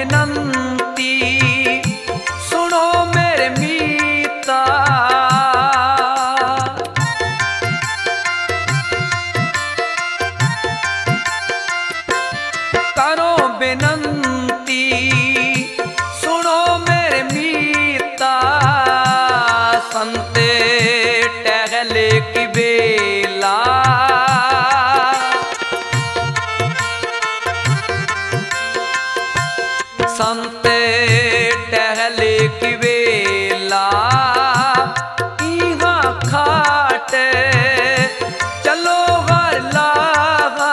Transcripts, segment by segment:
बेनंती सुनो मेरे मीता, करो बेनंती सुनो मेरे मीता, संते टहले की बेला संते टहले की बेला, इहाँ खाट चलो हर लागा,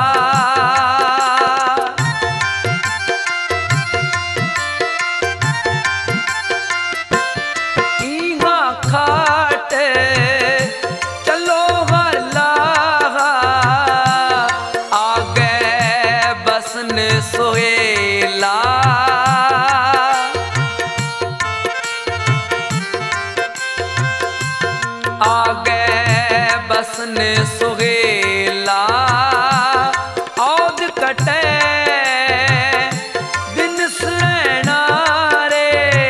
इहाँ खाट चलो हर लागा, आगे बसन सोहेला, आगे बसन सुहेला, औद कटे दिन सैना रे,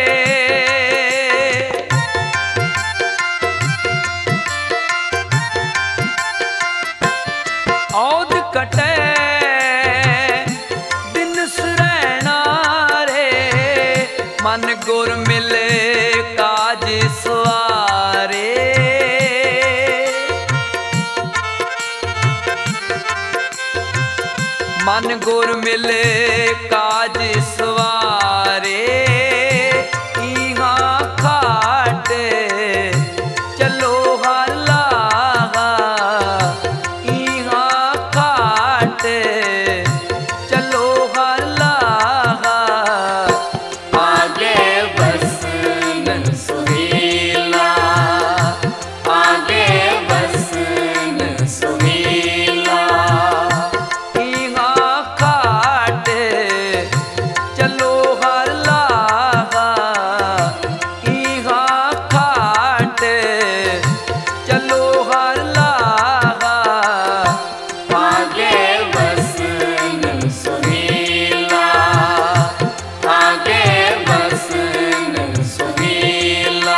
औद कटे दिन सैना रे, मन गुर मिले काज सवारे, मन गुर मिले काज सवारे, इहाँ खाट चलो हर लागा, इहाँ खाट चलो हर लागा, आगे बसन सुहेला, आगे बसन सुहेला, इहाँ खाट चलो हर लागा, इहाँ खाट चलो हर लागा, आगे बसन सुहेला, आगे बसन सुहेला।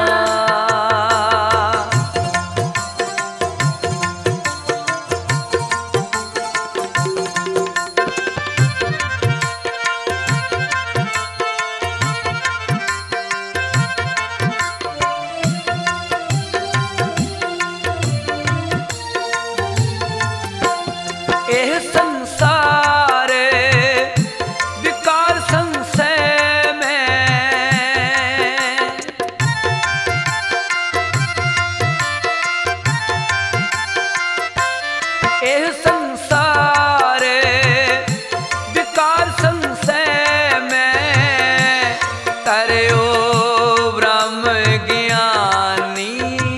एह संसार विकार संशय में, एह संसार विकार संशय में, तरयो ब्रह्म ज्ञानी,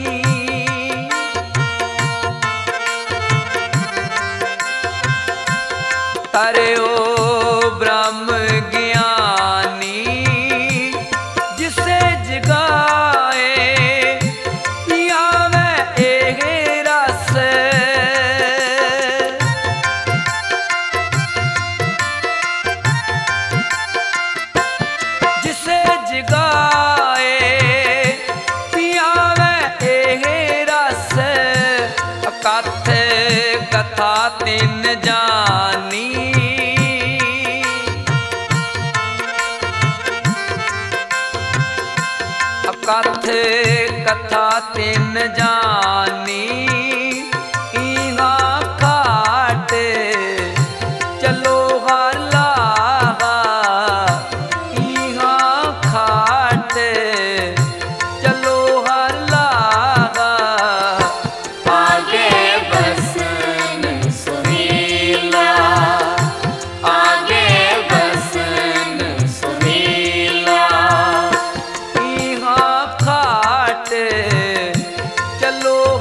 अरे ओ ब्रह्म ज्ञानी, जिसे जगाए पियावे एह रस, जिसे जगाए पियावे एह रस, कथ कथा तिन जानी, कथ कथा तिन जानी, इहाँ खाट चलो हर लागा, इहाँ खाट चलो हर लागा, आगे बसन सुहेला, आगे बसन सुहेला, इहाँ खाट चलो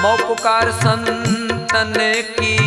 हो पुकार संतन की